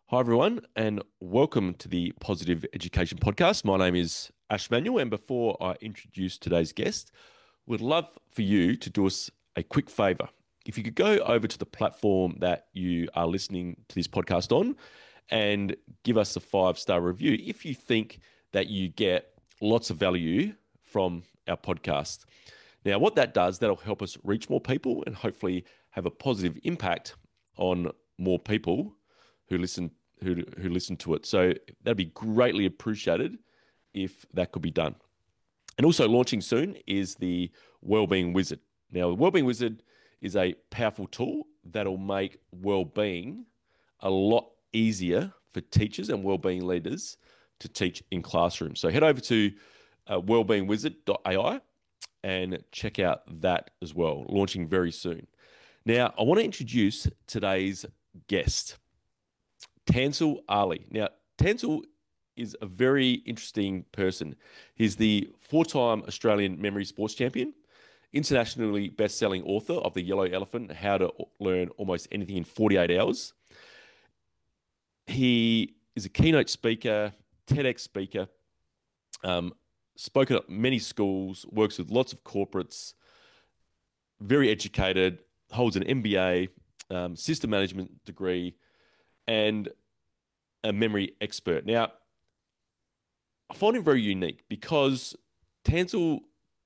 Hi, everyone, and welcome to the Positive Education Podcast. My name is Ash Manuel, and before I introduce today's guest, we'd love for you to do us a quick favor. If you could go over to the platform that you are listening to this podcast on and give us a five-star review if you think that you get lots of value from our podcast. Now, what that does, that'll help us reach more people and hopefully have a positive impact on more people who listen to it. So that'd be greatly appreciated if that could be done. And also launching soon is the Wellbeing Wizard. Now, the Wellbeing Wizard is a powerful tool that'll make well-being a lot easier for teachers and well-being leaders to teach in classrooms. So head over to wellbeingwizard.ai and check out that as well, launching very soon. Now, I want to introduce today's guest. Tansel Ali. Now, Tansel is a very interesting person. He's the four-time Australian memory sports champion, internationally best-selling author of The Yellow Elephant, How to Learn Almost Anything in 48 Hours. He is a keynote speaker, TEDx speaker, spoken at many schools, works with lots of corporates, very educated, holds an MBA, system management degree, and a memory expert. Now, I find him very unique because Tansel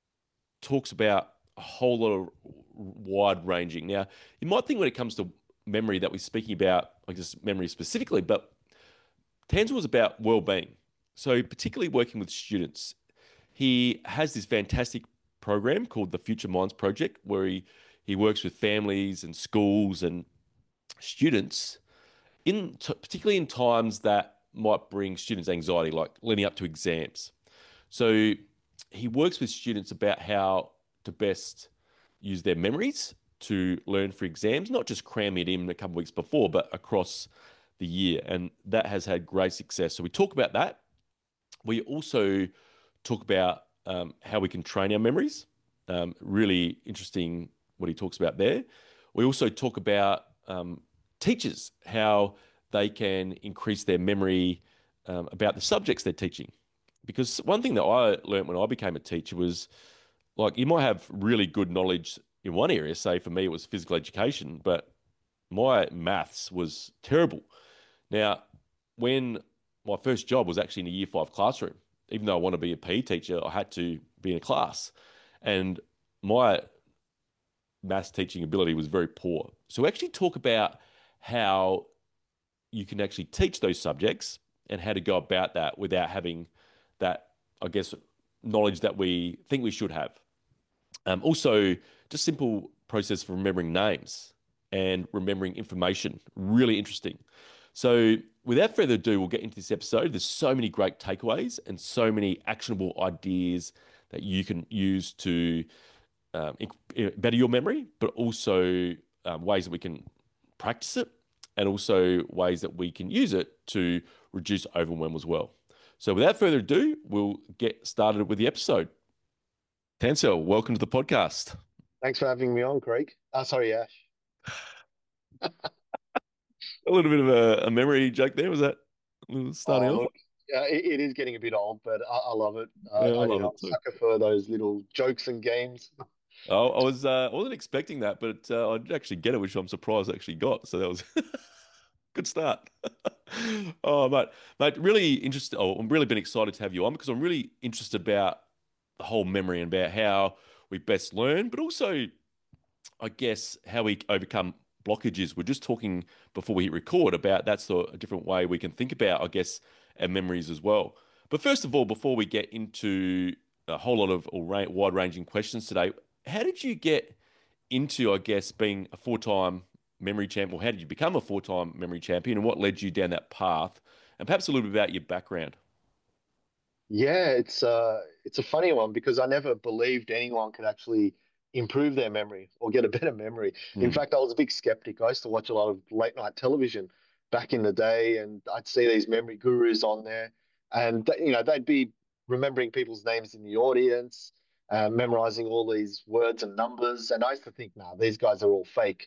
talks about a whole lot of wide ranging. Now, you might think when it comes to memory that we're speaking about, like just memory specifically, but Tansel was about well-being. So particularly working with students. He has this fantastic program called the Future Minds Project, where he works with families and schools and students particularly in times that might bring students anxiety, like leading up to exams. So he works with students about how to best use their memories to learn for exams, not just cram it in a couple of weeks before, but across the year. And that has had great success. So we talk about that. We also talk about how we can train our memories. Really interesting what he talks about there. We also talk about teachers, how they can increase their memory about the subjects they're teaching. Because one thing that I learned when I became a teacher was like you might have really good knowledge in one area. Say for me, it was physical education, but my maths was terrible. Now, when my first job was actually in a year 5 classroom, even though I want to be a PE teacher, I had to be in a class. And my maths teaching ability was very poor. So we actually talk about how you can actually teach those subjects and how to go about that without having that, I guess, knowledge that we think we should have. Also, just simple process for remembering names and remembering information. Really interesting. So, without further ado, we'll get into this episode. There's so many great takeaways and so many actionable ideas that you can use to better your memory, but also ways that we can practice it and also ways that we can use it to reduce overwhelm as well. So, without further ado, we'll get started with the episode. Tansel, welcome to the podcast. Thanks for having me on, Craig. Sorry, Ash. A little bit of a memory joke there. Was that starting Oh, off? look, it is getting a bit old, but I love it. Yeah, I I'm love a it too. sucker for those little jokes and games. I wasn't expecting that, but I did actually get it, which I'm surprised I actually got. So that was good start. Oh, mate, really interested. Oh, I'm really been excited to have you on because I'm really interested about the whole memory and about how we best learn, but also, I guess, how we overcome blockages. We're just talking before we hit record about that's a different way we can think about, I guess, our memories as well. But first of all, before we get into a whole lot of wide-ranging questions today, how did you get into, I guess, being a four-time memory champion, or how did you become a four-time memory champion, and what led you down that path? And perhaps a little bit about your background. Yeah, it's a funny one because I never believed anyone could actually improve their memory or get a better memory. In Hmm. fact, I was a big skeptic. I used to watch a lot of late night television back in the day, and I'd see these memory gurus on there, and they'd be remembering people's names in the audience, memorizing all these words and numbers, and I used to think, nah, these guys are all fake.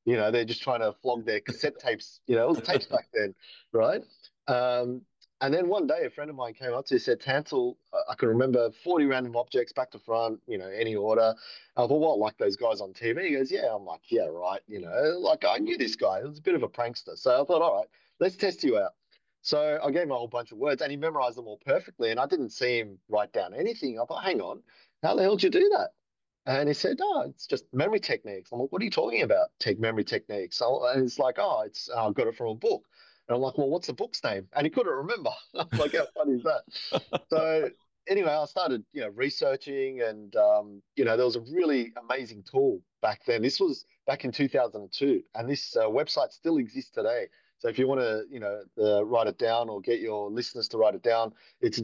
they're just trying to flog their cassette tapes. It was tapes back then, right? Um, and then one day, a friend of mine came up to me and said, Tansel, I can remember 40 random objects back to front, any order. I thought, what, like those guys on TV? He goes, yeah. I'm like, yeah, right. Like I knew this guy. He was a bit of a prankster. So I thought, all right, let's test you out. So I gave him a whole bunch of words and he memorized them all perfectly. And I didn't see him write down anything. I thought, hang on, how the hell did you do that? And he said, "Oh, it's just memory techniques." I'm like, "What are you talking about? Take memory techniques?" And it's like, "Oh, it's I got it from a book." And I'm like, "Well, what's the book's name?" And he couldn't remember. I'm like, "How funny is that?" So anyway, I started, researching, and there was a really amazing tool back then. This was back in 2002, and this website still exists today. So if you want to, write it down or get your listeners to write it down, it's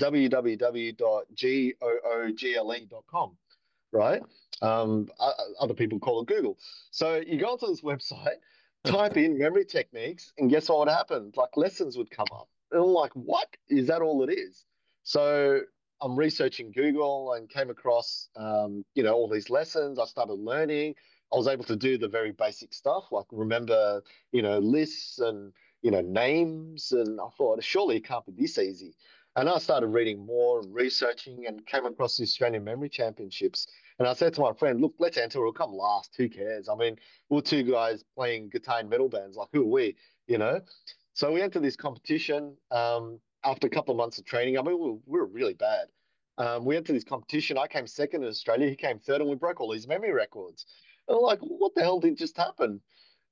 www.google.com, right? Other people call it Google. So you go onto this website, type in memory techniques, and guess what would happen? Like lessons would come up. And I'm like, what? Is that all it is? So I'm researching Google and came across, all these lessons. I started learning. I was able to do the very basic stuff, like remember, lists and, names. And I thought, surely it can't be this easy. And I started reading more and researching and came across the Australian Memory Championships. And I said to my friend, look, let's enter. We'll come last. Who cares? I mean, we're two guys playing guitar and metal bands. Like, who are we? You know? So we entered this competition after a couple of months of training. I mean, we were really bad. We entered this competition. I came second in Australia. He came third, and we broke all these memory records. And I'm like, what the hell did just happen?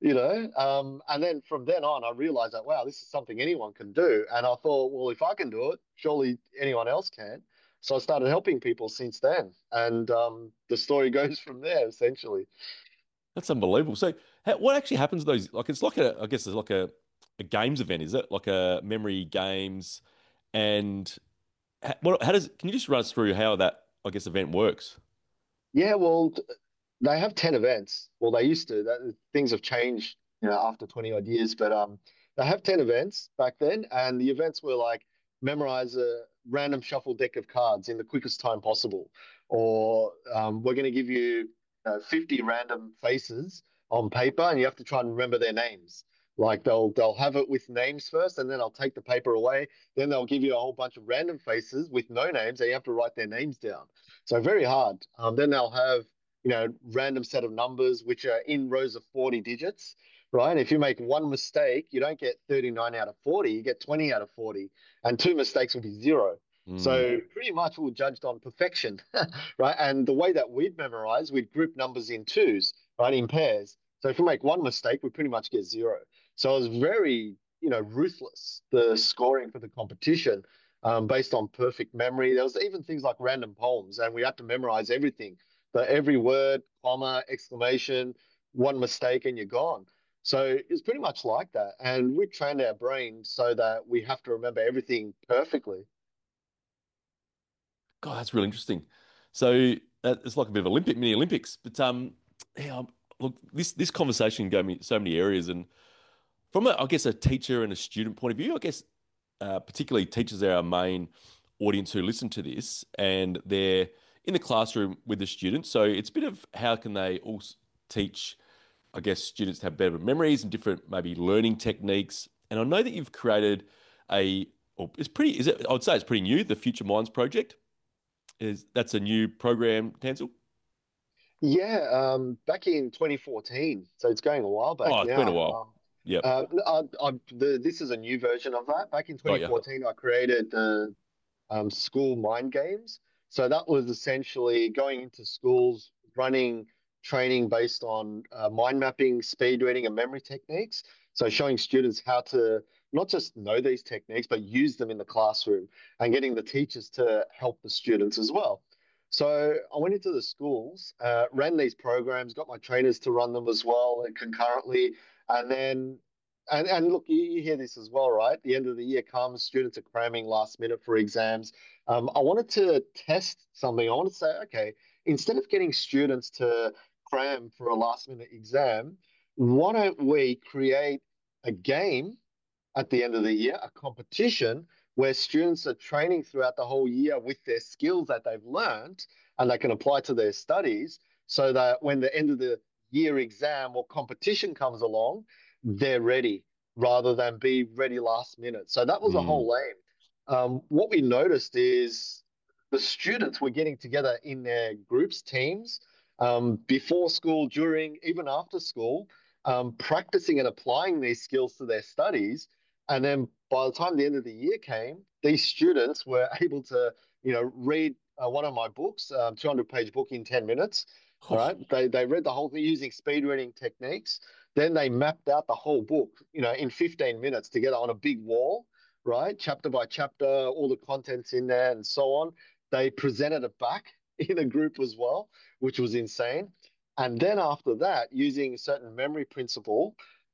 And then from then on, I realized that, wow, this is something anyone can do. And I thought, well, if I can do it, surely anyone else can. So I started helping people since then. And the story goes from there, essentially. That's unbelievable. So, what actually happens to those? Like, it's like I guess it's like a games event, is it? Like a memory games, and how does? Can you just run us through how that, I guess, event works? Yeah, well, they have 10 events. Well, they used to. Things have changed, after 20 odd years, but they have 10 events back then, and the events were like memorize a random shuffle deck of cards in the quickest time possible, or we're going to give you 50 random faces on paper, and you have to try and remember their names. Like they'll have it with names first, and then they'll take the paper away. Then they'll give you a whole bunch of random faces with no names, and you have to write their names down. So very hard. Then they'll have random set of numbers which are in rows of 40 digits, right? And if you make one mistake, you don't get 39 out of 40, you get 20 out of 40, and two mistakes will be zero. Mm. So pretty much we were judged on perfection, right? And the way that we'd memorize, we'd group numbers in twos, right, in pairs. So if we make one mistake, we pretty much get zero. So it was very, ruthless, the scoring for the competition, based on perfect memory. There was even things like random poems, and we had to memorize everything. But every word, comma, exclamation, one mistake, and you're gone. So it's pretty much like that. And we trained our brains so that we have to remember everything perfectly. God, that's really interesting. So it's like a bit of Olympic mini Olympics. But yeah, look, this conversation can go me so many areas, and from I guess a teacher and a student point of view, I guess particularly teachers are our main audience who listen to this, and they're in the classroom with the students. So it's a bit of how can they also teach, I guess, students to have better memories and different maybe learning techniques. And I know that you've created or it's pretty, is it? I would say it's pretty new, the Future Minds project. That's a new program, Tansel? Yeah, back in 2014, so it's going a while back Oh, it's been a now. while. Yep. This is a new version of that. Back in Got you. 2014, I created the school mind games. So that was essentially going into schools, running training based on mind mapping, speed reading, and memory techniques. So showing students how to not just know these techniques, but use them in the classroom and getting the teachers to help the students as well. So I went into the schools, ran these programs, got my trainers to run them as well and concurrently, and then and look, you hear this as well, right? The end of the year comes, students are cramming last minute for exams. I wanted to test something. I wanted to say, okay, instead of getting students to cram for a last minute exam, why don't we create a game at the end of the year, a competition where students are training throughout the whole year with their skills that they've learned and they can apply to their studies so that when the end of the year exam or competition comes along, they're ready rather than be ready last minute. So that was the Mm. whole aim. What we noticed is the students were getting together in their groups, teams, before school, during, even after school, practicing and applying these skills to their studies. And then by the time the end of the year came, these students were able to, read one of my books, 200-page book in 10 minutes. All Oh, right. They read the whole thing using speed reading techniques. Then they mapped out the whole book, in 15 minutes together on a big wall, right? Chapter by chapter, all the contents in there and so on. They presented it back in a group as well, which was insane. And then after that, using a certain memory principle,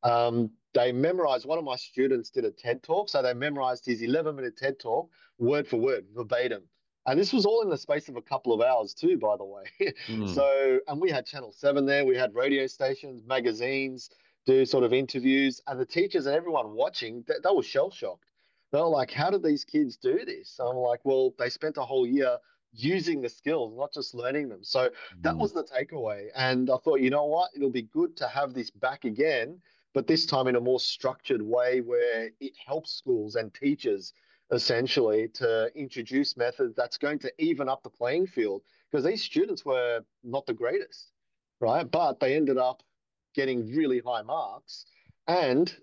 they memorized. One of my students did a TED talk. So they memorized his 11-minute TED talk word for word, verbatim. And this was all in the space of a couple of hours, too, by the way. mm. So, and we had Channel 7 there, we had radio stations, magazines, do sort of interviews, and the teachers and everyone watching, they were shell shocked. They were like, how did these kids do this? And I'm like, well, they spent a whole year using the skills, not just learning them. So that Mm. was the takeaway. And I thought, you know what? It'll be good to have this back again, but this time in a more structured way where it helps schools and teachers essentially to introduce methods that's going to even up the playing field because these students were not the greatest, right? But they ended up getting really high marks and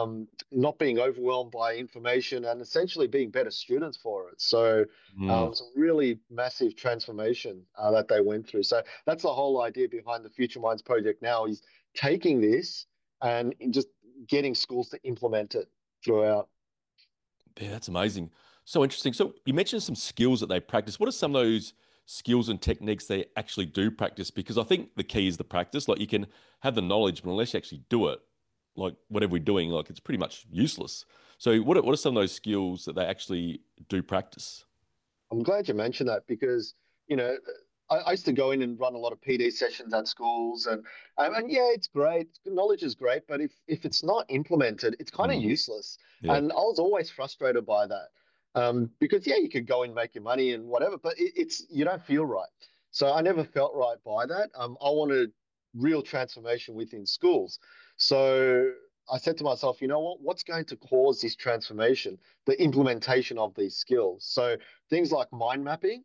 not being overwhelmed by information and essentially being better students for it. So Mm. it's a really massive transformation that they went through. So that's the whole idea behind the Future Minds project now is taking this and just getting schools to implement it throughout. Yeah, that's amazing. So interesting. So you mentioned some skills that they practice. What are some of those skills and techniques they actually do practice? Because I think the key is the practice. Like you can have the knowledge, but unless you actually do it, like whatever we're doing, like it's pretty much useless. So what are some of those skills that they actually do practice? I'm glad you mentioned that because, you know, I used to go in and run a lot of PD sessions at schools and yeah, it's great. Knowledge is great, but if it's not implemented, it's kind of Mm. useless. Yeah. And I was always frustrated by that. Because yeah, you could go and make your money and whatever, but it's you don't feel right. So I never felt right by that. I wanted real transformation within schools. So I said to myself, you know what? What's going to cause this transformation? The implementation of these skills. So things like mind mapping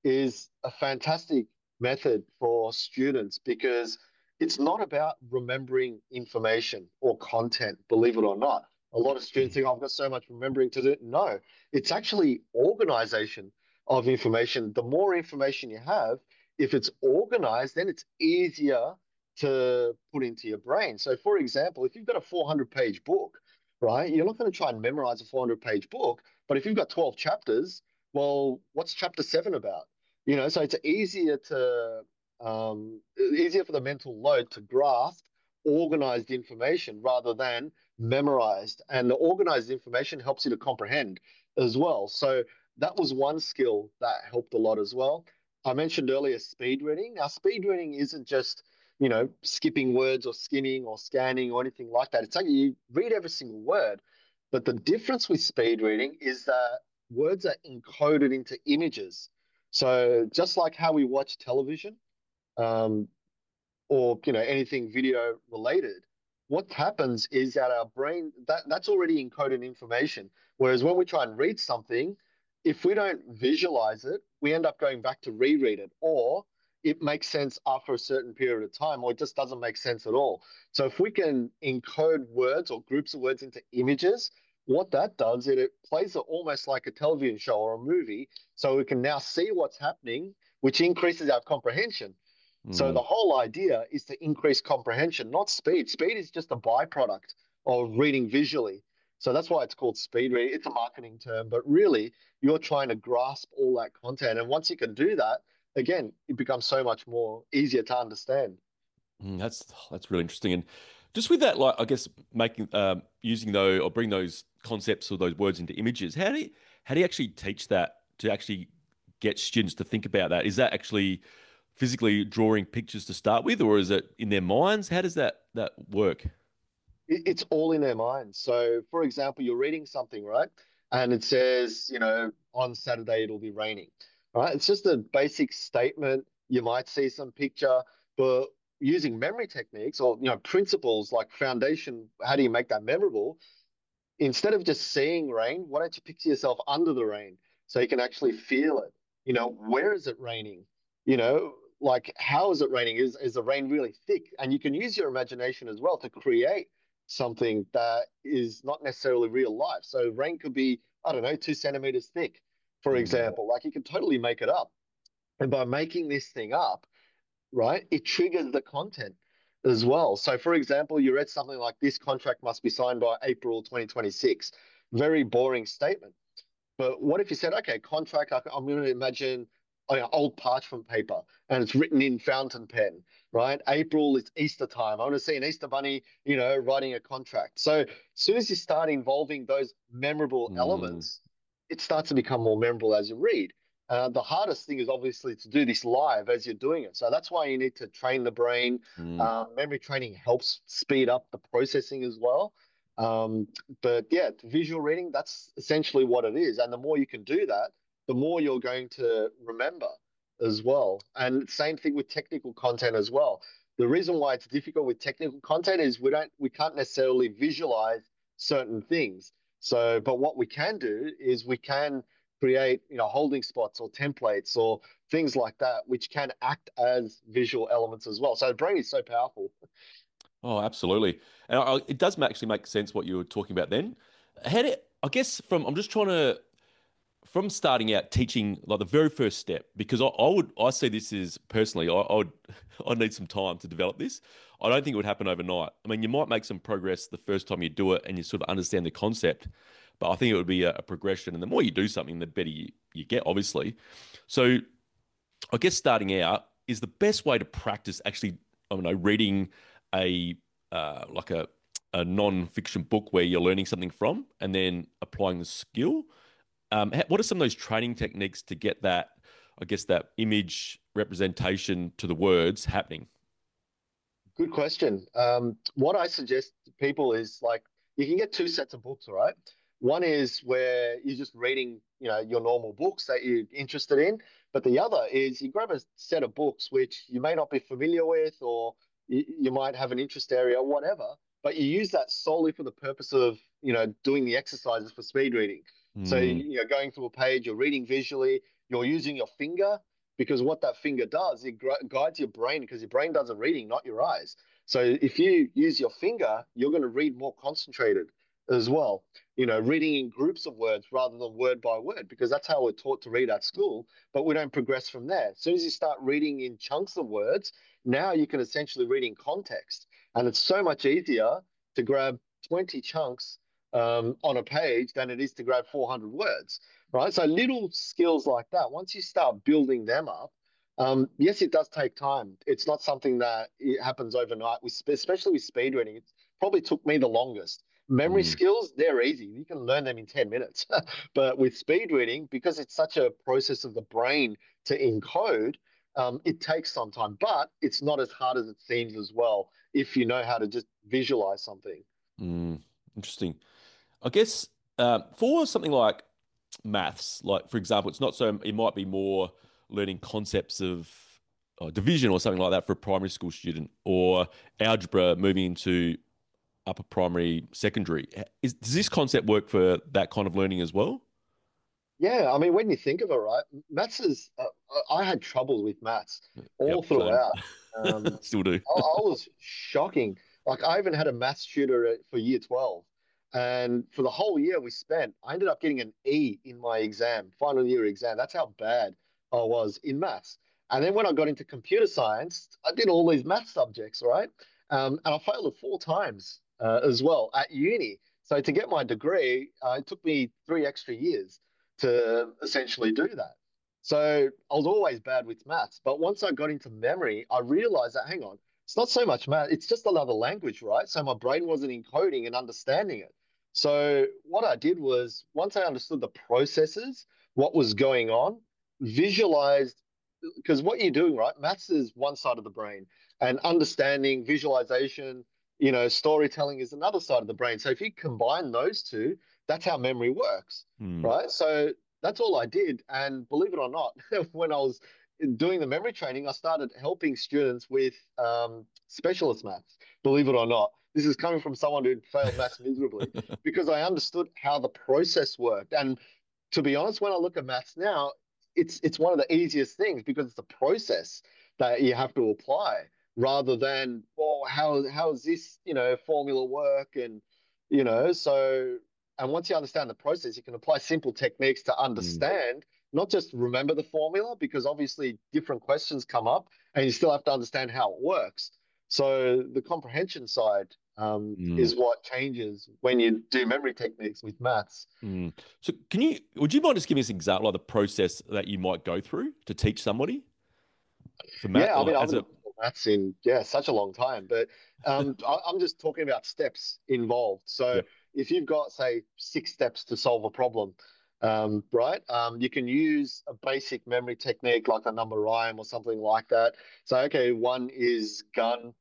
is a fantastic method for students because it's not about remembering information or content, believe it or not. A lot of students think, oh, I've got so much remembering to do. No, it's actually organization of information. The more information you have, if it's organized, then it's easier to put into your brain. So, for example, if you've got a 400-page book, right, you're not going to try and memorize a 400-page book. But if you've got 12 chapters, well, what's chapter 7 about? So it's easier for the mental load to grasp organized information rather than memorized. And the organized information helps you to comprehend as well. So that was one skill that helped a lot as well. I mentioned earlier speed reading. Now, speed reading isn't just, skipping words or skimming or scanning or anything like that. It's like you read every single word. But the difference with speed reading is that words are encoded into images. So just like how we watch television, um, or anything video related, what happens is that our brain that's already encoded information. Whereas when we try and read something, if we don't visualize it, we end up going back to reread it, or it makes sense after a certain period of time, or it just doesn't make sense at all. So if we can encode words or groups of words into images, what that does is it plays it almost like a television show or a movie, so we can now see what's happening, which increases our comprehension. So Mm. the whole idea is to increase comprehension, not speed. Speed is just a byproduct of reading visually. So that's why it's called speed reading. It's a marketing term, but really you're trying to grasp all that content. And once you can do that, again, it becomes so much more easier to understand. That's really interesting. And just with that, like I guess making using those or bring those concepts or those words into images, how do you actually teach that to actually get students to think about that? Is that actually physically drawing pictures to start with, or is it in their minds? How does that work? It's all in their minds. So, for example, you're reading something, right? And it says, on Saturday it'll be raining, right? It's just a basic statement. You might see some picture, but using memory techniques or principles like foundation, how do you make that memorable? Instead of just seeing rain, why don't you picture yourself under the rain so you can actually feel it? Where is it raining? Like how is it raining? Is the rain really thick? And you can use your imagination as well to create something that is not necessarily real life. So rain could be, I don't know, 2 centimeters thick, for Mm, example. Like you can totally make it up. And by making this thing up, right, it triggers the content as well. So, for example, you read something like this contract must be signed by April 2026. Very boring statement. But what if you said, okay, contract, I'm going to imagine old parchment paper and it's written in fountain pen, right? April is Easter time. I want to see an Easter bunny, writing a contract. So as soon as you start involving those memorable mm, elements, it starts to become more memorable as you read. The hardest thing is obviously to do this live as you're doing it. So that's why you need to train the brain. mm, Memory training helps speed up the processing as well. Um, but yeah, visual reading, that's essentially what it is. And the more you can do that, the more you're going to remember as well. And same thing with technical content as well. The reason why it's difficult with technical content is we can't necessarily visualize certain things. So, but what we can do is we can create, holding spots or templates or things like that, which can act as visual elements as well. So the brain is so powerful. oh, absolutely. And it does actually make sense what you were talking about then. How do, I guess I'm just trying to, from starting out teaching like the very first step, because I see this as personally, I would, I need some time to develop this. I don't think it would happen overnight. I mean, you might make some progress the first time you do it and you sort of understand the concept, but I think it would be a progression. And the more you do something, the better you get, obviously. So I guess starting out is the best way to practice actually, I don't know, reading a like a non-fiction book where you're learning something from and then applying the skill. What are some of those training techniques to get that, I guess, that image representation to the words happening? Good question. What I suggest to people is like you can get two sets of books, all right? One is where you're just reading, your normal books that you're interested in, but the other is you grab a set of books which you may not be familiar with, or you might have an interest area, whatever, but you use that solely for the purpose of, doing the exercises for speed reading. So, Mm, going through a page, you're reading visually, you're using your finger because what that finger does, it guides your brain because your brain does the reading, not your eyes. So if you use your finger, you're going to read more concentrated as well. Reading in groups of words rather than word by word, because that's how we're taught to read at school, but we don't progress from there. As soon as you start reading in chunks of words, now you can essentially read in context. And it's so much easier to grab 20 chunks on a page than it is to grab 400 words, right? So little skills like that, once you start building them up, yes, it does take time. It's not something that it happens overnight, especially with speed reading. It probably took me the longest. Memory mm, skills, they're easy. You can learn them in 10 minutes. But with speed reading, because it's such a process of the brain to encode, it takes some time, but it's not as hard as it seems as well if you know how to just visualize something. mm. Interesting. I guess for something like maths, like for example, it's not so, it might be more learning concepts of division or something like that for a primary school student, or algebra moving into upper primary, secondary. Does this concept work for that kind of learning as well? Yeah, I mean, when you think of it, right, maths is, I had trouble with maths all Yep, same. throughout. Still do. I was shocking. Like, I even had a maths tutor for year 12. And for the whole year we spent, I ended up getting an E in my exam, final year exam. That's how bad I was in maths. And then when I got into computer science, I did all these math subjects, right? And I failed it 4 times as well at uni. So to get my degree, it took me 3 extra years to essentially do that. So I was always bad with maths. But once I got into memory, I realized that, hang on, it's not so much math, it's just another language, right? So my brain wasn't encoding and understanding it. So what I did was once I understood the processes, what was going on, visualized, because what you're doing, right? Maths is one side of the brain, and understanding, visualization, storytelling is another side of the brain. So if you combine those two, that's how memory works, Hmm. right? So that's all I did. And believe it or not, when I was doing the memory training, I started helping students with specialist maths. Believe it or not, this is coming from someone who failed maths miserably because I understood how the process worked. And to be honest, when I look at maths now, it's one of the easiest things because it's a process that you have to apply rather than, well, how does this, formula work? And, so, and once you understand the process, you can apply simple techniques to Mm, understand, not just remember the formula, because obviously different questions come up and you still have to understand how it works. So the comprehension side mm, is what changes when you do memory techniques with maths. mm. So would you mind just giving us an example of the process that you might go through to teach somebody for math, Yeah, I mean, I as a, haven't taught maths in such a long time, but I'm just talking about steps involved. So yep. if you've got say 6 steps to solve a problem, right, you can use a basic memory technique like a number rhyme or something like that. So okay, one is gun.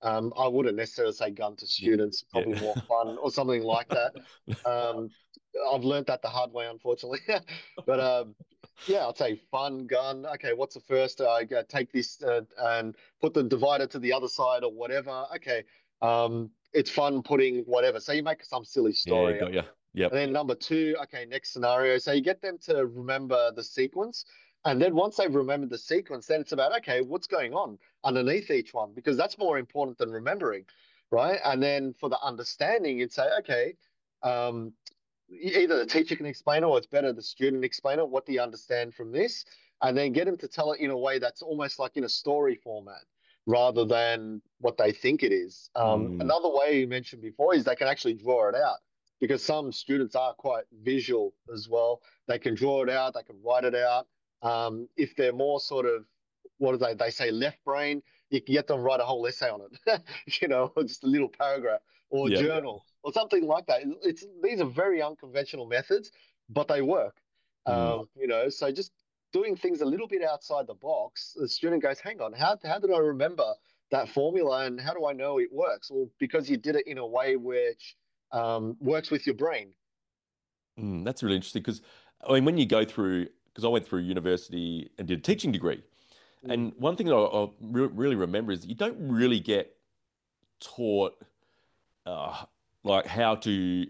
I wouldn't necessarily say gun to Yeah. students, Yeah. probably more fun or something like that. Um, I've learned that the hard way, unfortunately. But yeah, I'd say fun gun. Okay, what's the first? I take this and put the divider to the other side or whatever. Okay, it's fun putting whatever. So you make some silly Yeah, story got up. you. And Yep. then number two, okay, next scenario. So you get them to remember the sequence. And then once they've remembered the sequence, then it's about, okay, what's going on underneath each one? Because that's more important than remembering, right? And then for the understanding, you'd say, okay, um, either the teacher can explain it or it's better the student explain it. What do you understand from this? And then get them to tell it in a way that's almost like in a story format rather than what they think it is. Mm, Another way you mentioned before is they can actually draw it out because some students are quite visual as well. They can draw it out, they can write it out. If they're more sort of, what do they say, left brain, you can get them to write a whole essay on it, or just a little paragraph or yep. journal or something like that. It's these are very unconventional methods, but they work. Mm. So just doing things a little bit outside the box, the student goes, "Hang on, how did I remember that formula, and how do I know it works?" Well, because you did it in a way which works with your brain. That's really interesting because, I mean, when you go through, because I went through university and did a teaching degree, Mm. and one thing that I really remember is that you don't really get taught uh, like how to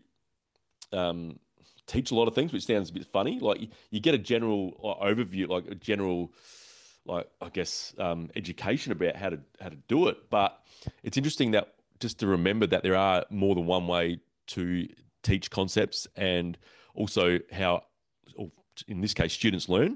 um, teach a lot of things, which sounds a bit funny. Like you get a general overview, like a general, like I guess, education about how to do it. But it's interesting that just to remember that there are more than one way to teach concepts, and also how, or in this case, students learn.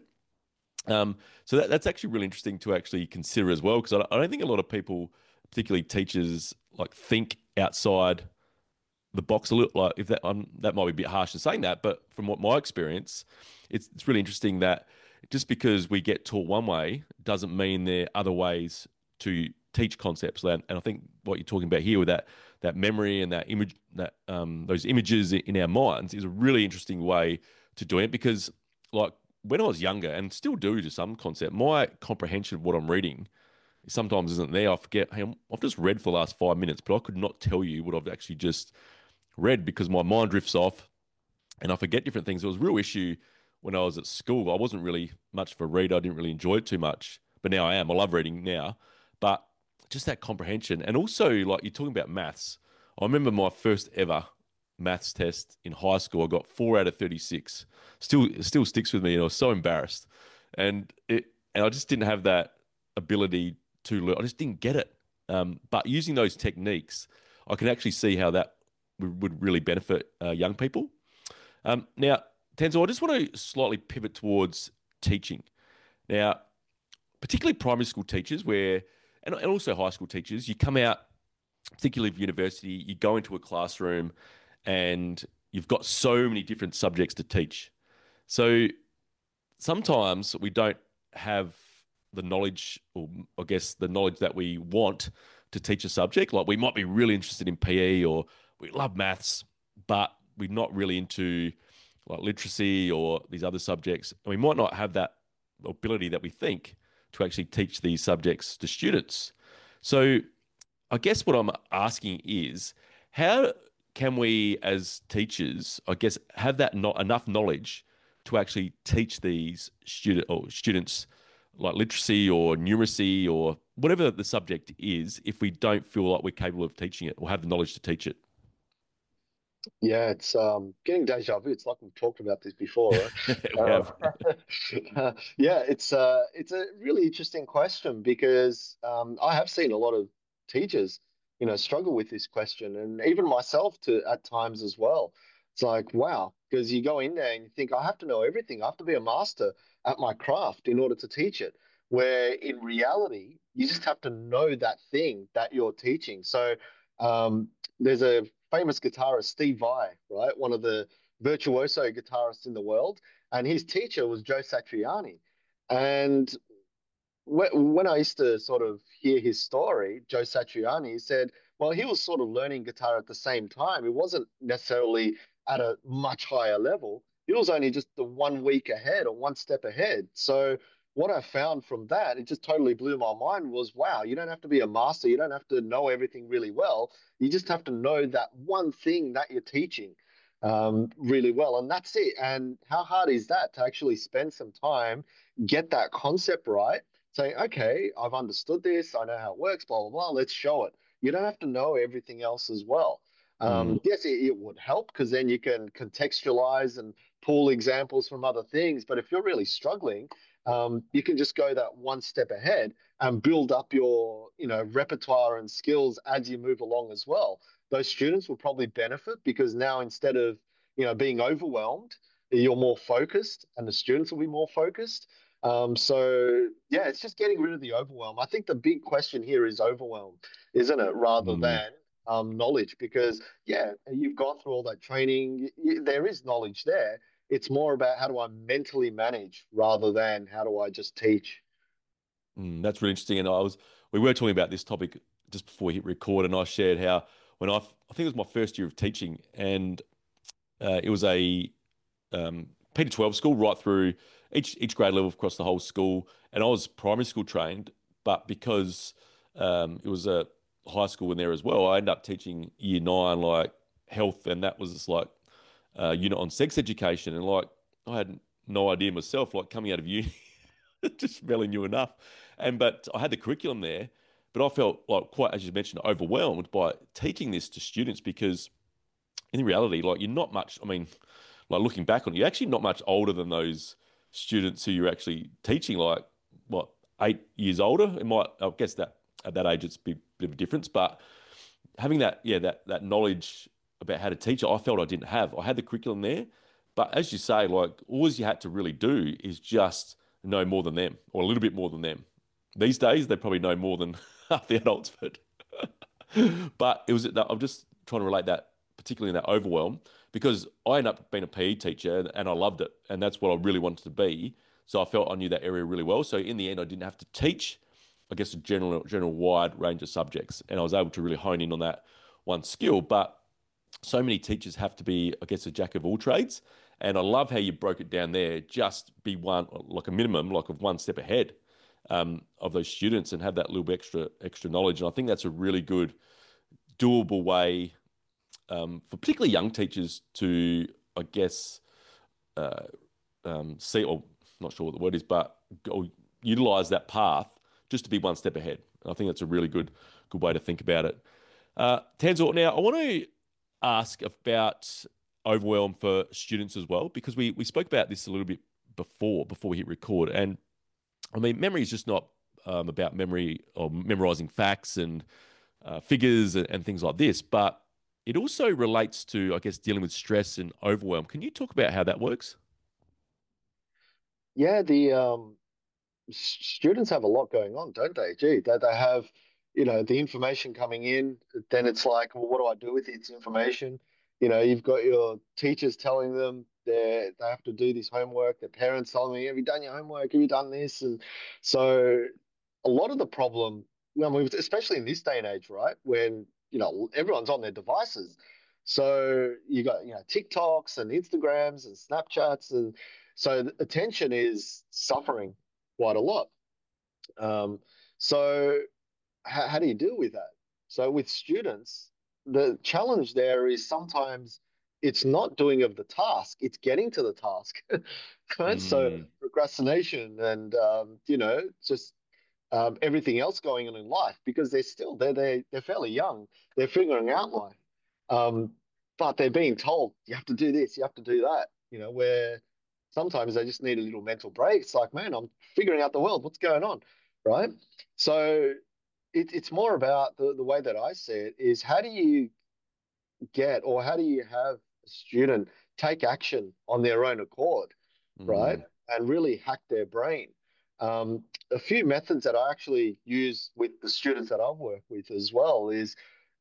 So that's actually really interesting to actually consider as well, because I don't think a lot of people, particularly teachers, like think outside the box a little. Like if that might be a bit harsh in saying that, but from what my experience, it's really interesting that just because we get taught one way doesn't mean there are other ways to teach concepts. And I think what you're talking about here with that memory and that image, that those images in our minds is a really interesting way to do it, because like when I was younger and still do to some concept, my comprehension of what I'm reading sometimes isn't there. I forget, hey, I've just read for the last 5 minutes, but I could not tell you what I've actually just read because my mind drifts off and I forget different things. It was a real issue when I was at school. I wasn't really much of a reader. I didn't really enjoy it too much, but now I am. I love reading now. But just that comprehension. And also, like you're talking about maths, I remember my first ever maths test in high school. I got 4 out of 36. Still sticks with me, and I was so embarrassed. And I just didn't have that ability to learn. I just didn't get it. But using those techniques, I can actually see how that would really benefit young people. Now, Tenzo, I just want to slightly pivot towards teaching. Now, particularly primary school teachers, and also high school teachers, you come out, particularly of university, you go into a classroom and you've got so many different subjects to teach. So sometimes we don't have the knowledge, or I guess the knowledge that we want to teach a subject. Like we might be really interested in PE, or we love maths, but we're not really into like literacy or these other subjects. And we might not have that ability that we think to actually teach these subjects to students. So I guess what I'm asking is, how can we as teachers, I guess, have that not enough knowledge to actually teach these students like literacy or numeracy or whatever the subject is if we don't feel like we're capable of teaching it or have the knowledge to teach it. Yeah, it's getting deja vu. It's like we've talked about this before, We right? have. Yeah, it's a really interesting question because I have seen a lot of teachers, struggle with this question, and even myself to at times as well. It's like, wow, because you go in there and you think, I have to know everything. I have to be a master at my craft in order to teach it. Where in reality, you just have to know that thing that you're teaching. So there's a famous guitarist, Steve Vai, right? One of the virtuoso guitarists in the world. And his teacher was Joe Satriani. And when I used to sort of hear his story, Joe Satriani, he said, well, he was sort of learning guitar at the same time. It wasn't necessarily at a much higher level. He was only just the 1 week ahead or one step ahead. So what I found from that, it just totally blew my mind was, wow, you don't have to be a master. You don't have to know everything really well. You just have to know that one thing that you're teaching really well. And that's it. And how hard is that to actually spend some time, get that concept right? Say, okay, I've understood this. I know how it works, blah, blah, blah. Let's show it. You don't have to know everything else as well. Mm, Yes, it would help because then you can contextualize and pull examples from other things. But if you're really struggling, you can just go that one step ahead and build up your, repertoire and skills as you move along as well. Those students will probably benefit because now instead of, being overwhelmed, you're more focused and the students will be more focused. So yeah, it's just getting rid of the overwhelm. I think the big question here is overwhelm, isn't it? Rather mm, than knowledge, because yeah, you've gone through all that training. There is knowledge there. It's more about how do I mentally manage rather than how do I just teach. that's really interesting. And we were talking about this topic just before we hit record, and I shared how I think it was my first year of teaching, and it was a P to 12 school right through each grade level across the whole school. And I was primary school trained, but because it was a high school in there as well, I ended up teaching year 9, like health, and that was just like a unit on sex education. And like I had no idea myself, like coming out of uni, just barely knew enough. But I had the curriculum there, but I felt like quite, as you mentioned, overwhelmed by teaching this to students because in reality, like you're not much. I mean, like looking back on it, you're actually not much older than those students who you're actually teaching. Like what, 8 years older? It might. I guess that at that age it's a bit of a difference. But having that, yeah, that knowledge about how to teach it, I felt I didn't have. I had the curriculum there, but as you say, like all you had to really do is just know more than them or a little bit more than them. These days, they probably know more than half the adults, but it was that I'm just trying to relate that, particularly in that overwhelm, because I ended up being a PE teacher and I loved it, and that's what I really wanted to be. So I felt I knew that area really well. So in the end, I didn't have to teach, I guess, a general wide range of subjects, and I was able to really hone in on that one skill. But so many teachers have to be, I guess, a jack of all trades. And I love how you broke it down there. Just be one, like a minimum, like of one step ahead of those students, and have that little bit extra knowledge. And I think that's a really good, doable way for particularly young teachers to, I guess, uh, see, or not sure what the word is, but go, utilize that path just to be one step ahead. And I think that's a really good way to think about it. Tanzor, now I want to ask about overwhelm for students as well, because we spoke about this a little bit before we hit record. And I mean, memory is just not about memory or memorizing facts and figures and things like this, but it also relates to, I guess, dealing with stress and overwhelm. Can you talk about how that works? Yeah, the students have a lot going on, don't they? Gee, they have, the information coming in. Then it's like, well, what do I do with its information? You've got your teachers telling them they have to do this homework. Their parents telling me, "Have you done your homework? Have you done this?" And so, a lot of the problem, I mean, especially in this day and age, right, when everyone's on their devices. So you got TikToks and Instagrams and Snapchats, and so the attention is suffering quite a lot. Um, so how do you deal with that? So with students, the challenge there is sometimes it's not doing of the task, it's getting to the task. Right? So Mm, procrastination and just everything else going on in life because they're fairly young. They're figuring out life, um, but they're being told you have to do this, you have to do that. Where sometimes they just need a little mental break. It's like, man, I'm figuring out the world. What's going on, right? So it's more about the way that I see it is how do you how do you have a student take action on their own accord, right? mm, And really hack their brain. Um, a few methods that I actually use with the students that I've worked with as well is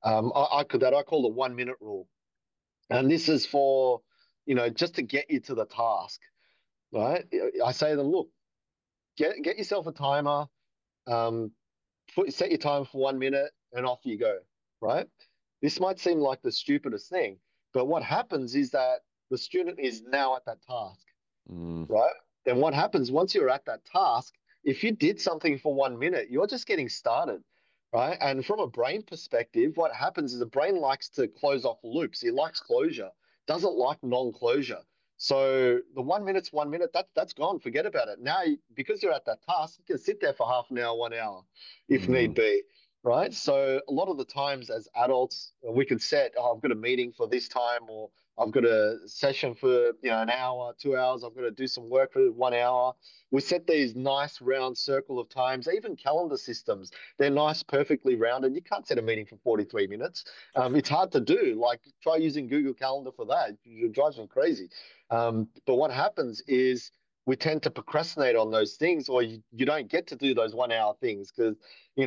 I call the 1 minute rule. And this is for, just to get you to the task, right? I say to them, look, get yourself a timer, um, set your time for 1 minute and off you go, right? This might seem like the stupidest thing, but what happens is that the student is now at that task, mm, right? Then what happens once you're at that task, if you did something for 1 minute, you're just getting started, right? And from a brain perspective, what happens is the brain likes to close off loops. It likes closure, doesn't like non-closure. So the 1 minute's 1 minute, that's gone. Forget about it. Now, because you're at that task, you can sit there for half an hour, 1 hour, if need mm, be, right? So a lot of the times as adults, we can set, oh, I've got a meeting for this time, or I've got a session for an hour, 2 hours. I've got to do some work for 1 hour. We set these nice round circle of times. Even calendar systems, they're nice, perfectly rounded. You can't set a meeting for 43 minutes. It's hard to do. Like try using Google Calendar for that. It drives me crazy. But what happens is we tend to procrastinate on those things, or you don't get to do those 1 hour things because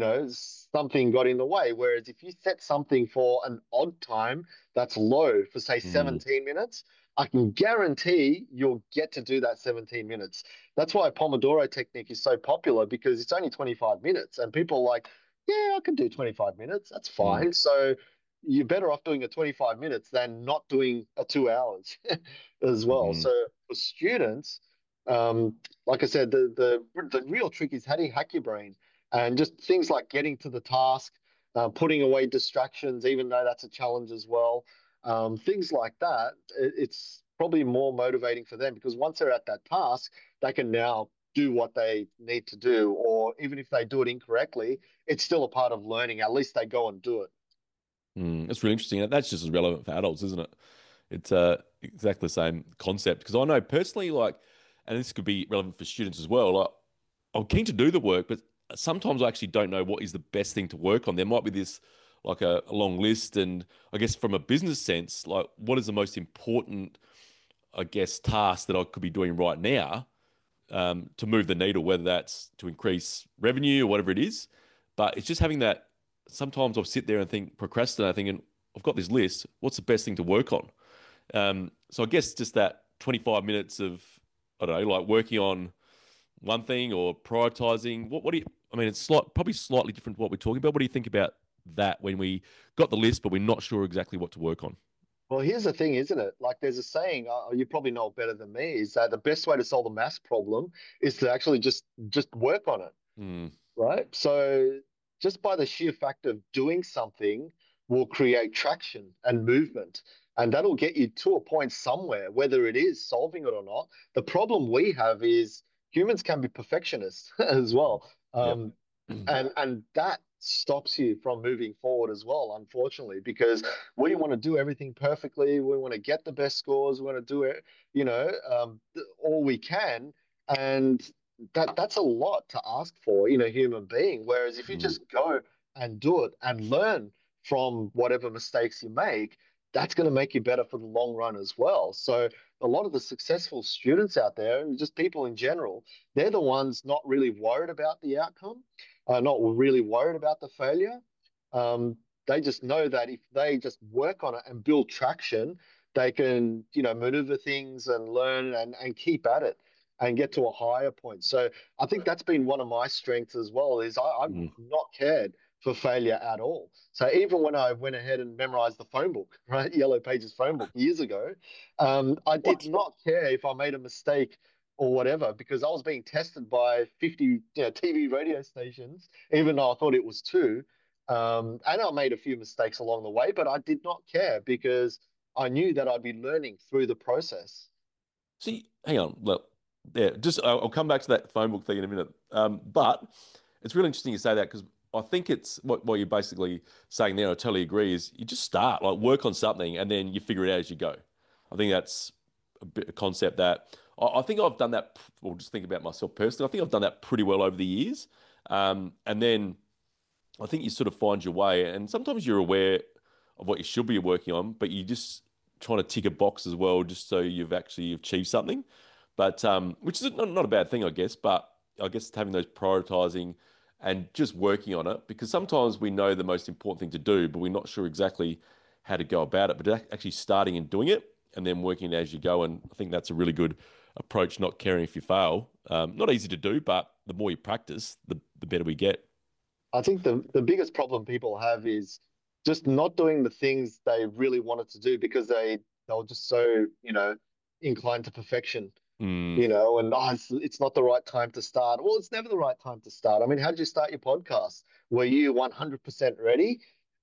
something got in the way. Whereas if you set something for an odd time that's low for say mm, 17 minutes, I can guarantee you'll get to do that 17 minutes. That's why Pomodoro technique is so popular because it's only 25 minutes and people are like, yeah, I can do 25 minutes. That's mm, fine. So you're better off doing a 25 minutes than not doing a 2 hours as well. mm, So for students, um, like I said, the real trick is how do you hack your brain and just things like getting to the task, putting away distractions, even though that's a challenge as well. Things like that, it's probably more motivating for them because once they're at that task, they can now do what they need to do, or even if they do it incorrectly, it's still a part of learning. At least they go and do it. mm. That's really interesting. And that's just as relevant for adults, isn't it? It's exactly the same concept. Because I know personally, like, and this could be relevant for students as well. Like, I'm keen to do the work, but sometimes I actually don't know what is the best thing to work on. There might be this like a long list, and I guess from a business sense, like, what is the most important, I guess, task that I could be doing right now to move the needle, whether that's to increase revenue or whatever it is. But it's just having that. Sometimes I'll sit there and procrastinate, thinking, I've got this list. What's the best thing to work on? So I guess just that 25 minutes of, I don't know, like working on one thing or prioritizing. What do you, I mean, it's probably slightly different to what we're talking about. What do you think about that when we got the list, but we're not sure exactly what to work on? Well, here's the thing, isn't it? Like, there's a saying, you probably know it better than me, is that the best way to solve a math problem is to actually just work on it, Mm, right? So just by the sheer fact of doing something will create traction and movement, and that'll get you to a point somewhere, whether it is solving it or not. The problem we have is humans can be perfectionists as well. yep. And that stops you from moving forward as well, unfortunately, because we want to do everything perfectly. We want to get the best scores. We want to do it, all we can. And that's a lot to ask for in a human being. Whereas if you Mm, just go and do it and learn from whatever mistakes you make, that's going to make you better for the long run as well. So a lot of the successful students out there, and just people in general, they're the ones not really worried about the outcome, not really worried about the failure. Um, they just know that if they just work on it and build traction, they can, maneuver things and learn and keep at it and get to a higher point. So I think that's been one of my strengths as well, is I've mm. not cared for failure at all. So even when I went ahead and memorized the phone book, right, Yellow Pages phone book years ago, I did What? not care if I made a mistake or whatever because I was being tested by 50 TV radio stations, even though I thought it was two. And I made a few mistakes along the way, but I did not care because I knew that I'd be learning through the process. See, hang on. Look, yeah, just I'll come back to that phone book thing in a minute. But it's really interesting you say that because I think it's what you're basically saying there. I totally agree. Is you just start like work on something and then you figure it out as you go. I think that's a concept that I think I've done that. Or just think about myself personally. I think I've done that pretty well over the years. And then I think you sort of find your way, and sometimes you're aware of what you should be working on, but you just trying to tick a box as well, just so you've actually achieved something. But which is not a bad thing, I guess. But I guess having those prioritizing and just working on it, because sometimes we know the most important thing to do, but we're not sure exactly how to go about it. But actually starting and doing it, and then working as you go, and I think that's a really good approach. Not caring if you fail. Not easy to do, but the more you practice, the better we get. I think the biggest problem people have is just not doing the things they really wanted to do because they were just so, inclined to perfection, Mm, and it's not the right time to start. Well, it's never the right time to start. I mean, how did you start your podcast? Were you 100% ready?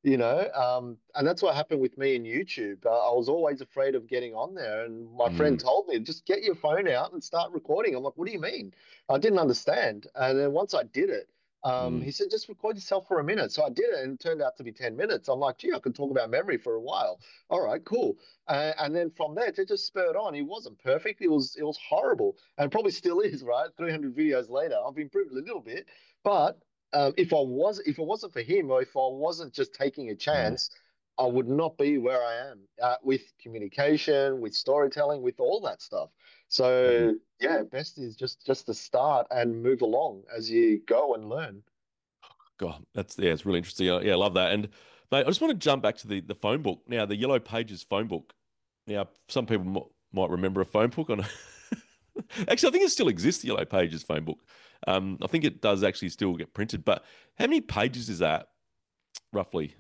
And that's what happened with me in YouTube. I was always afraid of getting on there, and my friend mm, told me, just get your phone out and start recording. I'm like, what do you mean? I didn't understand. And then once I did it, mm. he said, just record yourself for a minute. So I did it, and it turned out to be 10 minutes. I'm like, gee, I could talk about memory for a while. All right, cool. And then from there, it just spurred on. He wasn't perfect. It was horrible, and probably still is. Right, 300 videos later, I've improved a little bit. But if it wasn't for him, or if I wasn't just taking a Mm, chance, I would not be where I am with communication, with storytelling, with all that stuff. mm. So yeah, best is just to start and move along as you go and learn. God, that's yeah, it's really interesting. Yeah, I love that. And mate, I just want to jump back to the phone book. Now, the Yellow Pages phone book. Now, some people might remember a phone book on. Actually, I think it still exists, the Yellow Pages phone book. I think it does actually still get printed. But how many pages is that roughly?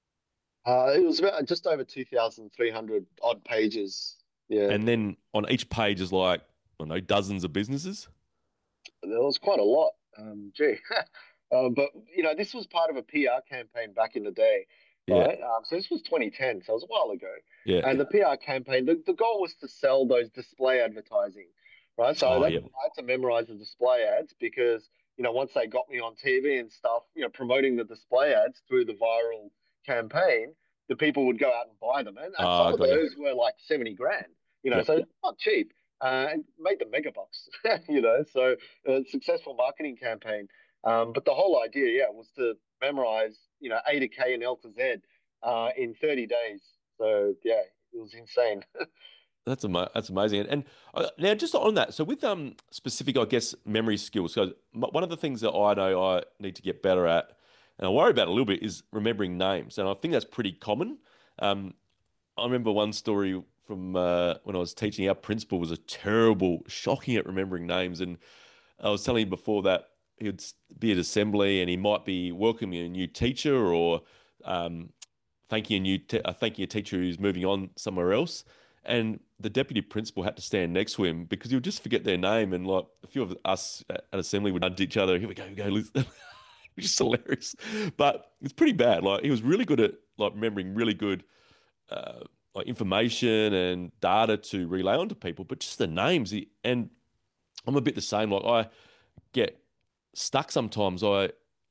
It was about just over 2,300 odd pages. Yeah, And then on each page is like, I don't know, dozens of businesses. there was quite a lot. Gee. But this was part of a PR campaign back in the day, Yeah, right? So this was 2010, so it was a while ago. yeah. And the PR campaign, the goal was to sell those display advertising, right? So Oh, I yeah. had to memorize the display ads because, once they got me on TV and stuff, promoting the display ads through the viral campaign, the people would go out and buy them. And some of Got you. those were like 70 grand, Yep. so not cheap. And made the mega bucks, So a successful marketing campaign. But the whole idea, yeah, was to memorize, A to K and L to Z in 30 days. So yeah, it was insane. That's amazing. And now, just on that, so with specific, I guess, memory skills. So one of the things that I know I need to get better at, and I worry about a little bit, is remembering names. And I think that's pretty common. Um, I remember one story from when I was teaching. Our principal was a terrible, shocking at remembering names. And I was telling him before that he'd be at assembly and he might be welcoming a new teacher or um, thanking a teacher who's moving on somewhere else. And the deputy principal had to stand next to him because he would just forget their name. And like a few of us at assembly would nudge each other. Here we go, Liz. Which is hilarious. But it's pretty bad. Like he was really good at like remembering really good uh, like information and data to relay onto people, but just the names. And I'm a bit the same. Like I get stuck sometimes. I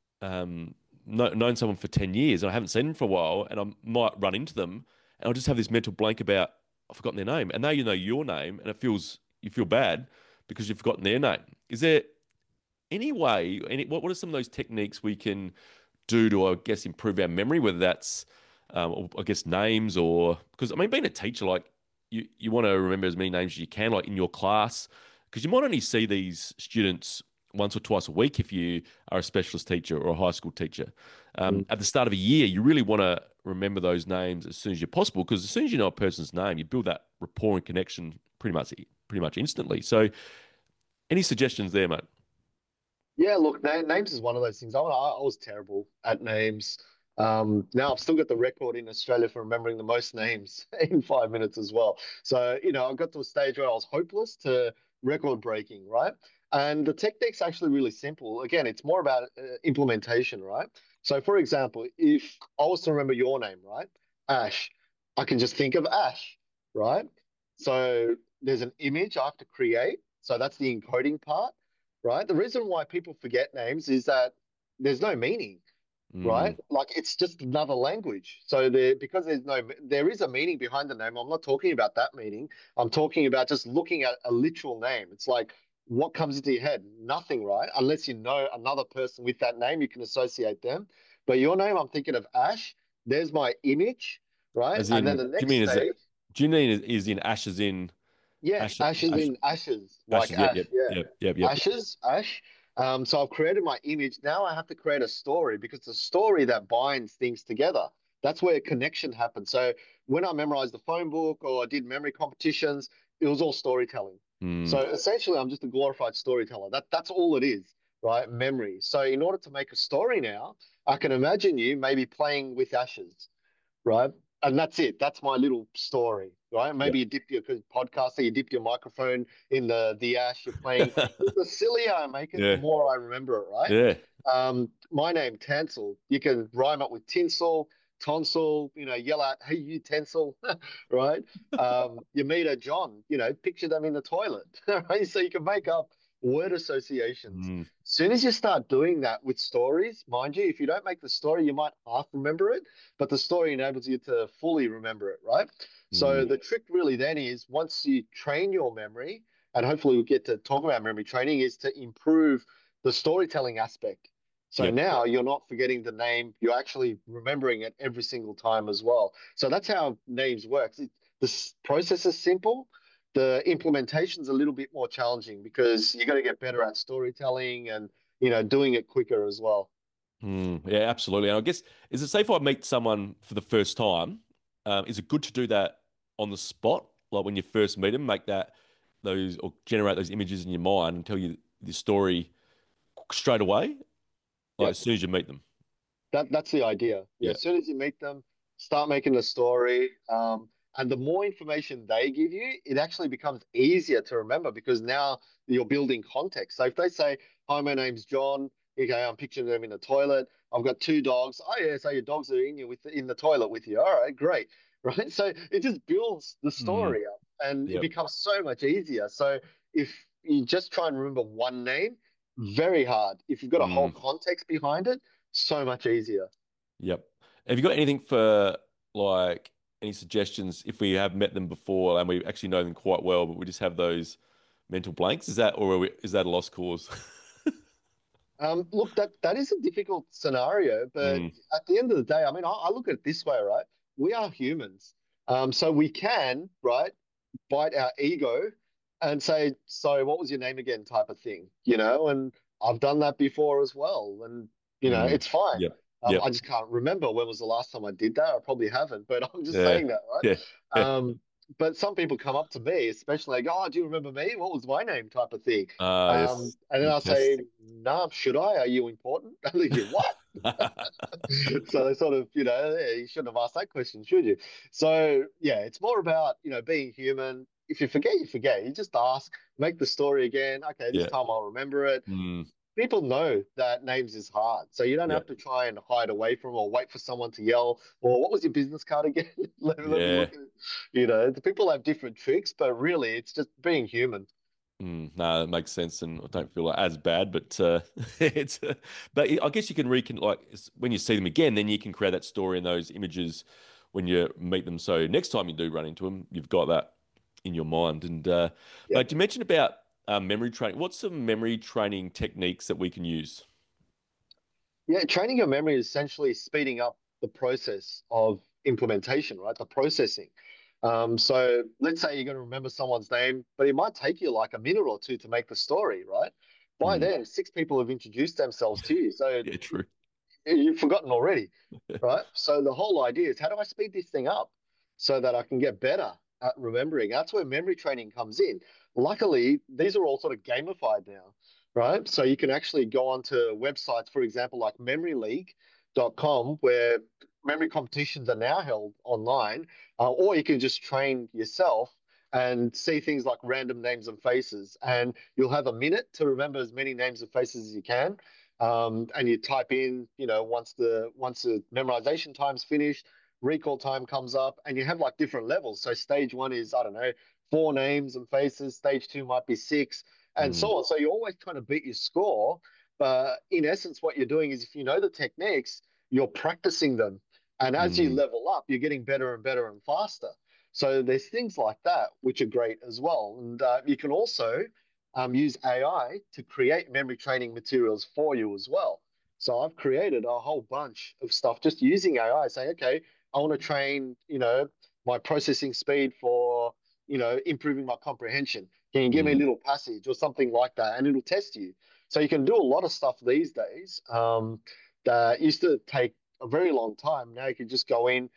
known someone for 10 years and I haven't seen them for a while, and I might run into them, and I'll just have this mental blank about I've forgotten their name, and now you know your name, and you feel bad because you've forgotten their name. Is there any way? What are some of those techniques we can do to, I guess, improve our memory? Whether that's or, I guess, names, or because I mean, being a teacher, like you want to remember as many names as you can, like in your class, because you might only see these students once or twice a week if you are a specialist teacher or a high school teacher. Mm. At the start of a year, you really want to remember those names as soon as you're possible, because as soon as you know a person's name, you build that rapport and connection pretty much instantly. So, any suggestions there, mate? Yeah, look, names is one of those things. I was terrible at names. Now I've still got the record in Australia for remembering the most names in 5 minutes as well. So, I got to a stage where I was hopeless to record breaking, right? And the technique's actually really simple. Again, it's more about implementation, right? So, for example, if I was to remember your name, right? Ash. I can just think of Ash, right? So there's an image I have to create. So that's the encoding part, right? The reason why people forget names is that there's no meaning, Mm. right? Like it's just another language. So there, because there is a meaning behind the name. I'm not talking about that meaning. I'm talking about just looking at a literal name. It's like what comes into your head? Nothing, right? Unless you know another person with that name, you can associate them. But your name, I'm thinking of Ash. There's my image, right? As And then in, the do you next mean is stage, it? Do you mean is in ashes in yeah, ash ashes ash in ashes, like ashes? Yep, ash, yep, yeah. yep, yep, yep. Ashes, ash. So I've created my image. Now I have to create a story because it's a story that binds things together. That's where connection happens. So when I memorized the phone book or I did memory competitions, it was all storytelling. Mm. So essentially, I'm just a glorified storyteller. That's all it is, right? Memory. So in order to make a story now, I can imagine you maybe playing with ashes, right? And that's it. That's my little story, right? Yep. Maybe you dip your podcaster, you dip your microphone in the ash. You're playing. The sillier I make it, the Yeah, more I remember it, right? yeah. My name Tansel. You can rhyme up with tinsel, tonsil. Yell out, "Hey, you Tansel!" right? You meet a John. Picture them in the toilet, right? So you can make up word associations. Mm. Soon as you start doing that with stories, mind you, if you don't make the story, you might half remember it, but the story enables you to fully remember it, right? So Mm. the trick really then is once you train your memory, and hopefully we'll get to talk about memory training, is to improve the storytelling aspect. So Yep. now you're not forgetting the name, you're actually remembering it every single time as well. So that's how names work. The process is simple. The implementation's a little bit more challenging because you got to get better at storytelling and doing it quicker as well. Mm. Yeah, absolutely. And I guess is it safe if I meet someone for the first time? Is it good to do that on the spot, like when you first meet them, make that those or generate those images in your mind and tell you the story straight away, like Yep. as soon as you meet them? That's the idea. Yeah, Yeah. as soon as you meet them, start making a story. And the more information they give you, it actually becomes easier to remember because now you're building context. So if they say, "Hi, my name's John," okay, I'm picturing them in the toilet. I've got two dogs. Oh yeah, so your dogs are in the toilet with you. All right, great. Right. So it just builds the Mm. story up and it Yep. becomes so much easier. So if you just try and remember one name, very hard. If you've got a whole Mm. context behind it, so much easier. Yep. Have you got anything for like any suggestions if we have met them before and we actually know them quite well, but we just have those mental blanks? Is that or is that a lost cause? Look, that is a difficult scenario, but Mm. at the end of the day, I mean, I look at it this way, right? We are humans, so we can, right, bite our ego and say, "So, what was your name again?" type of thing, And I've done that before as well, and Mm. it's fine. Yep. I Yep. just can't remember when was the last time I did that. I probably haven't, but I'm just Yeah. saying that, right? Yeah. Yeah. But some people come up to me, especially like, "Oh, do you remember me? What was my name?" type of thing. Ah, yes. And then The I say, test. "Nah, should I? Are you important?" And they go, "What?" So they sort of, "Yeah, you shouldn't have asked that question, should you?" So yeah, it's more about, being human. If you forget, you forget. You just ask, make the story again. Okay, this Yeah. time I'll remember it. Mm. People know that names is hard, so you don't Yeah. have to try and hide away from or wait for someone to yell, or what was your business card again? Let me Yeah. look at it. The people have different tricks, but really it's just being human. No, that makes sense, and I don't feel like as bad, but it's. But I guess you can like when you see them again, then you can create that story and those images when you meet them. So next time you do run into them, you've got that in your mind. And Yeah. mate, you mentioned about memory training. What's some memory training techniques that we can use? Yeah, training your memory is essentially speeding up the process of implementation, right? The processing. So let's say you're going to remember someone's name, but it might take you like a minute or two to make the story, right? By Mm. then, six people have introduced themselves to you, so Yeah, true. you've forgotten already, right? So the whole idea is how do I speed this thing up so that I can get better at remembering? That's where memory training comes in. Luckily, these are all sort of gamified now, right? So you can actually go onto websites, for example, like memoryleague.com, where memory competitions are now held online, or you can just train yourself and see things like random names and faces. And you'll have a minute to remember as many names and faces as you can, and you type in, once the memorization time's finished, recall time comes up, and you have like different levels. So stage one is, I don't know, four names and faces. Stage two might be six, and so Mm, on. So you're always trying to beat your score. But in essence, what you're doing is if you know the techniques, you're practicing them. And as you mm, level up, you're getting better and better and faster. So there's things like that which are great as well. And you can also use AI to create memory training materials for you as well. So I've created a whole bunch of stuff just using AI, saying, okay, I want to train, my processing speed for, improving my comprehension. Can you give me a mm, little passage or something like that? And it'll test you. So you can do a lot of stuff these days that used to take a very long time. Now you can just go in,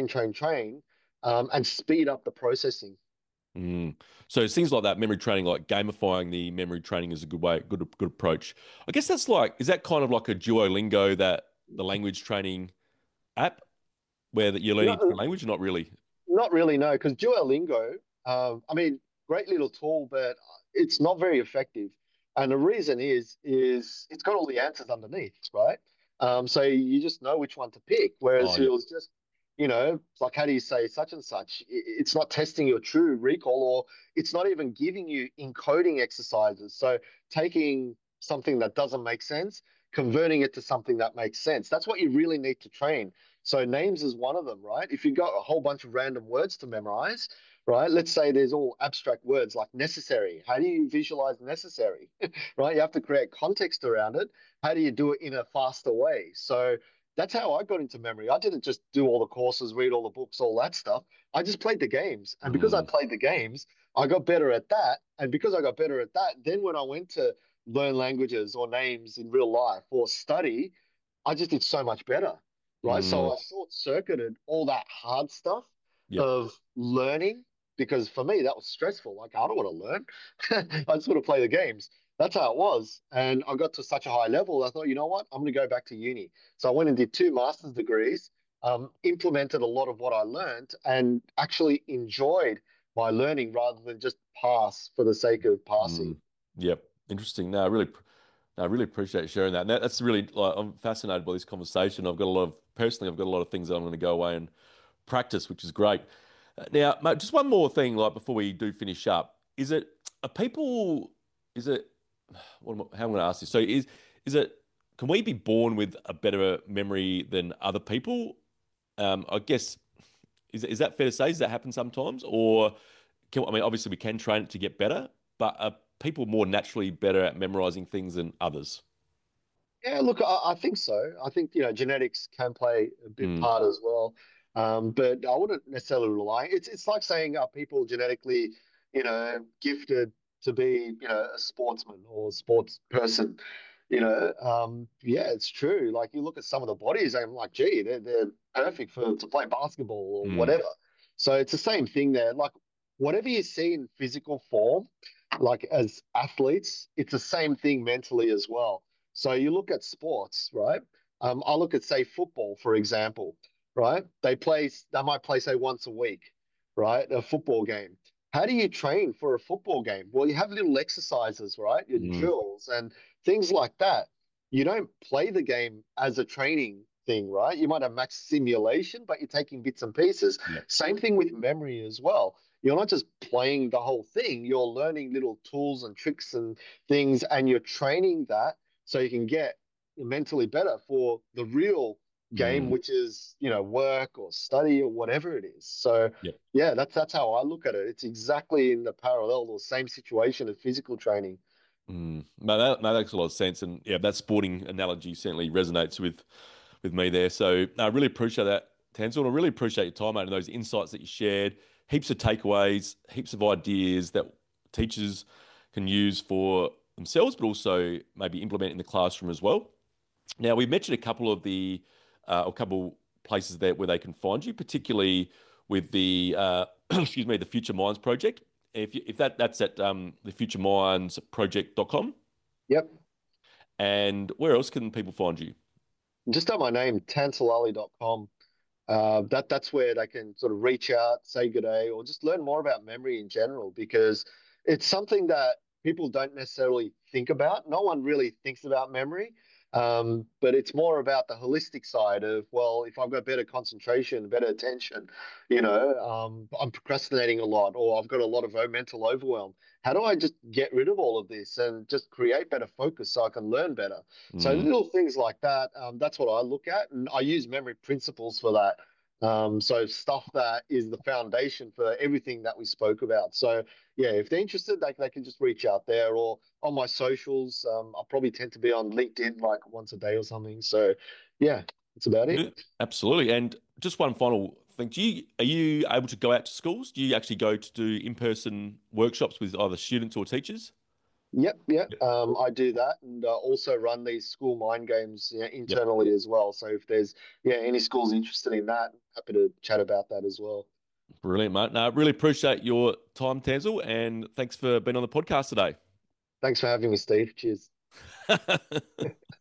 train, and speed up the processing. mm. So it's things like that, memory training, like gamifying the memory training is a good way, good approach. I guess that's like, is that kind of like a Duolingo, that the language training app where that you're learning a No, different language? Not really. not really, no, because Duolingo, I mean, great little tool, but it's not very effective. And the reason is it's got all the answers underneath, right? So you just know which one to pick. Oh, Whereas it yeah. was just, like how do you say such and such? It's not testing your true recall, or it's not even giving you encoding exercises. So taking something that doesn't make sense, converting it to something that makes sense. That's what you really need to train. So names is one of them, right? If you've got a whole bunch of random words to memorize, right? Let's say there's all abstract words like necessary. How do you visualize necessary? Right? You have to create context around it. How do you do it in a faster way? So that's how I got into memory. I didn't just do all the courses, read all the books, all that stuff. I just played the games. And because I Mm, played the games, I got better at that. And because I got better at that, then when I went to learn languages or names in real life or study, I just did so much better, right? So mm, I short circuited all that hard stuff yep. of learning because for me that was stressful. Like I don't want to learn. I just want to play the games. That's how it was. And I got to such a high level. I thought, you know what? I'm going to go back to uni. So I went and did two master's degrees, implemented a lot of what I learned, and actually enjoyed my learning rather than just pass for the sake of passing. Mm, yep. Interesting. No, I really appreciate sharing that. And that's really like I'm fascinated by this conversation. I've got a lot of things that I'm going to go away and practice, which is great. Now, mate, just one more thing, like before we do finish up, are people, is it, how am I going to ask this? So is it, can we be born with a better memory than other people? I guess, is that fair to say? Does that happen sometimes? Or I mean, obviously we can train it to get better, but are people more naturally better at memorizing things than others? Yeah, look, I think so. I think, genetics can play a big Mm, part as well. But I wouldn't necessarily rely. It's like saying are people genetically, gifted to be, a sportsman or a sports person. Yeah, it's true. Like you look at some of the bodies, I'm like, gee, they're perfect for to play basketball or mm, whatever. So it's the same thing there. Like whatever you see in physical form, like as athletes, it's the same thing mentally as well. So you look at sports, right? I look at say football, for example, right? They might play say once a week, right? A football game. How do you train for a football game? Well, you have little exercises, right? Your mm, drills and things like that. You don't play the game as a training thing, right? You might have max simulation, but you're taking bits and pieces. yep. Same thing with memory as well. You're not just playing the whole thing, you're learning little tools and tricks and things, and you're training that so you can get mentally better for the real game, Mm, which is, work or study or whatever it is. So yep. yeah, that's how I look at it. It's exactly in the parallel or same situation as physical training. No, that makes a lot of sense, and yeah, that sporting analogy certainly resonates with me there. So no, I really appreciate that, Tansel, and I really appreciate your time, mate, and those insights that you shared. Heaps of takeaways, heaps of ideas that teachers can use for themselves, but also maybe implement in the classroom as well. Now, we've mentioned a couple places there where they can find you, particularly with the excuse me, the Future Minds project. If that's at thefuturemindsproject.com. Yep. And where else can people find you? Just at my name, tansalali.com. That's where they can sort of reach out, say good day, or just learn more about memory in general because it's something that people don't necessarily think about. No one really thinks about memory. But it's more about the holistic side of, well, if I've got better concentration, better attention, I'm procrastinating a lot, or I've got a lot of mental overwhelm. How do I just get rid of all of this and just create better focus so I can learn better? So Mm. little things like that, that's what I look at, and I use memory principles for that. So stuff that is the foundation for everything that we spoke about. So yeah, if they're interested, they can just reach out there or on my socials. I probably tend to be on LinkedIn like once a day or something. So yeah, that's about it. Yeah, absolutely. And just one final thing. Are you able to go out to schools? Do you actually go to do in-person workshops with either students or teachers? Yep, yep. Yep. I do that, and also run these school mind games, Yep. internally as well. So if there's any schools interested in that, happy to chat about that as well. Brilliant, mate. No, I really appreciate your time, Tanzel, and thanks for being on the podcast today. Thanks for having me, Steve. Cheers.